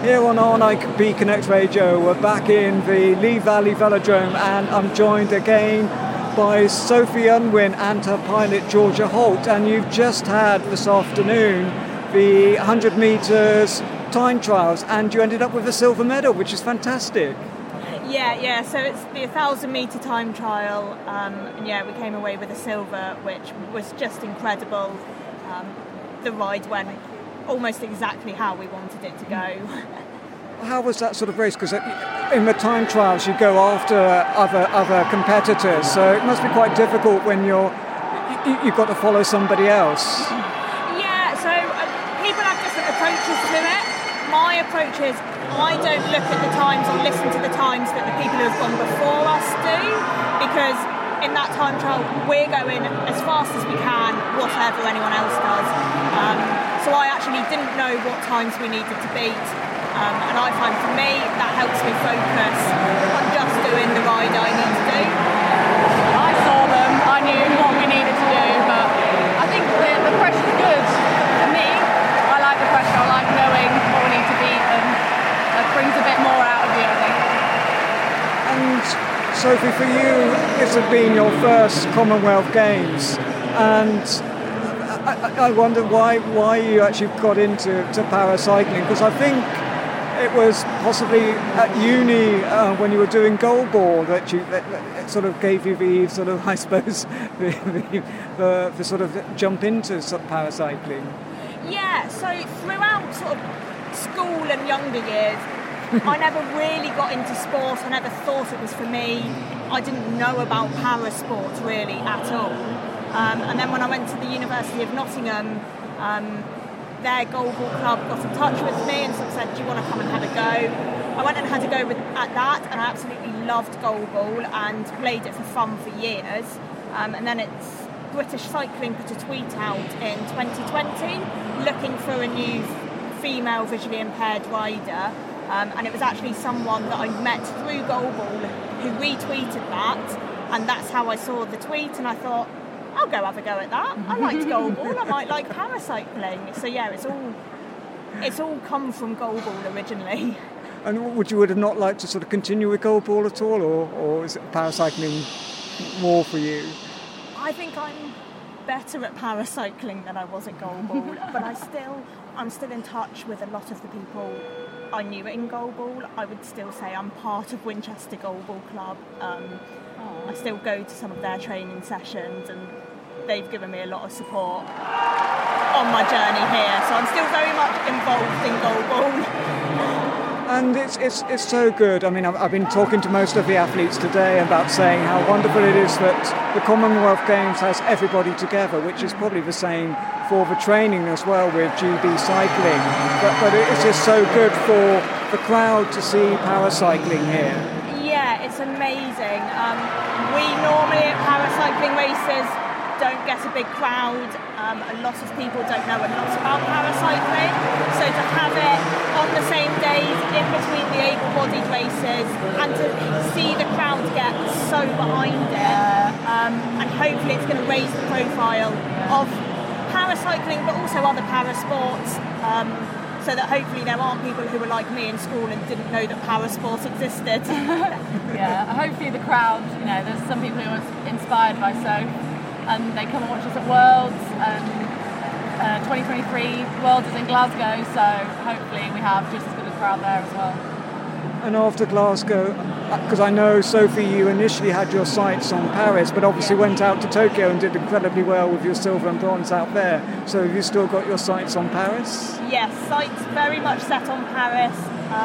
Here on RNIB Connect Radio, we're back in the Lee Valley Velodrome, and I'm joined again by Sophie Unwin and her pilot Georgia Holt. And you've just had this afternoon the 100 metres time trials, and you ended up with a silver medal, which is fantastic. Yeah, so it's the 1,000 metre time trial, and we came away with a silver, which was just incredible. The ride went almost exactly how we wanted it to go. How was that sort of race? Because in the time trials you go after other competitors, so it must be quite difficult when you've got to follow somebody else. Yeah, so people have different approaches to it. My approach is I don't look at the times or listen to the times that the people who have gone before us do, because in that time trial we're going as fast as we can, whatever anyone else does. So I actually didn't know what times we needed to beat, and I find for me that helps me focus on just doing the ride I need to do. I saw them, I knew what we needed to do, but I think the pressure's good. For me, I like the pressure, I like knowing what we need to beat, and it brings a bit more out of you, I think. And Sophie, for you, this has been your first Commonwealth Games, and I wonder why you actually got into paracycling, because I think it was possibly at uni when you were doing goalball that it sort of gave you the sort of, I suppose, the sort of jump into paracycling. Yeah, so throughout sort of school and younger years, I never really got into sport. I never thought it was for me. I didn't know about parasport really at all. And then when I went to the University of Nottingham, their goalball club got in touch with me and sort of said, do you want to come and have a go? I went and had a go at that, and I absolutely loved goalball and played it for fun for years. And then British Cycling put a tweet out in 2020 looking for a new female visually impaired rider. And it was actually someone that I met through goalball who retweeted that, and that's how I saw the tweet, and I thought, I'll go have a go at that. I liked goalball, I might like paracycling. So yeah, it's all come from goalball originally. And would you have not liked to sort of continue with goalball at all, or is it paracycling more for you? I think I'm better at paracycling than I was at goalball, but I'm still in touch with a lot of the people I knew in goalball. I would still say I'm part of Winchester Goalball Club. I still go to some of their training sessions, and they've given me a lot of support on my journey here. So I'm still very much involved in goalball. And it's so good. I mean, I've been talking to most of the athletes today about saying how wonderful it is that the Commonwealth Games has everybody together, which is probably the same for the training as well with GB cycling. But it's just so good for the crowd to see paracycling here. Yeah, it's amazing. We normally at paracycling races don't get a big crowd. A lot of people don't know a lot about paracycling. So to have it on the same days in between the able-bodied races and to see the crowd get so behind it, and hopefully it's going to raise the profile of paracycling but also other parasports, so that hopefully there aren't people who were like me in school and didn't know that parasport existed. Yeah, hopefully the crowd, there's some people who are inspired by Soph, and they come and watch us at Worlds, and 2023 Worlds is in Glasgow, so hopefully we have just as good a crowd there as well. And after Glasgow, because I know, Sophie, you initially had your sights on Paris, but obviously went out to Tokyo and did incredibly well with your silver and bronze out there. So have you still got your sights on Paris? Yes, sights very much set on Paris.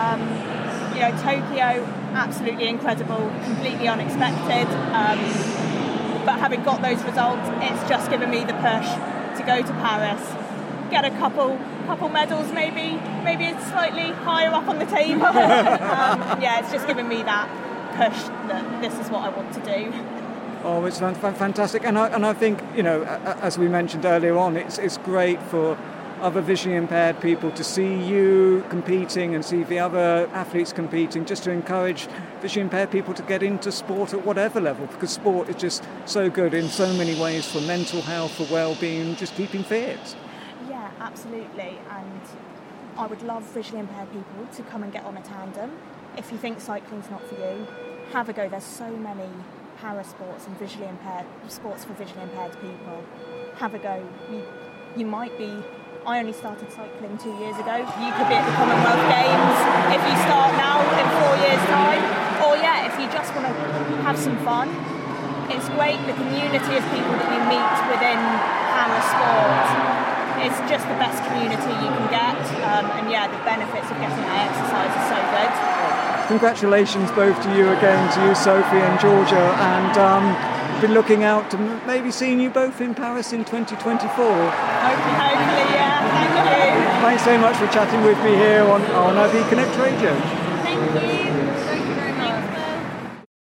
Tokyo, absolutely incredible, completely unexpected. But having got those results, it's just given me the push to go to Paris, get a couple medals, maybe slightly higher up on the table. It's just given me that push that this is what I want to do. Oh, it's fantastic, and I think, as we mentioned earlier on, it's great for other visually impaired people to see you competing and see the other athletes competing, just to encourage visually impaired people to get into sport at whatever level, because sport is just so good in so many ways, for mental health, for well-being, just keeping fit. Yeah, absolutely. And I would love visually impaired people to come and get on a tandem. If you think cycling's not for you, have a go. There's so many para sports and sports for visually impaired people. Have a go. You might be. I only started cycling 2 years ago. You could be at the Commonwealth Games if you start now in 4 years' time. Or if you just want to have some fun, it's great. The community of people that you meet within para sport. It's just the best community you can get, and the benefits of getting that exercise are so good. Congratulations both to you again, to you Sophie and Georgia, and been looking out to maybe seeing you both in Paris in 2024. Hopefully, yeah. Thank you. Thanks so much for chatting with me here on RB Connect Radio. Thank you.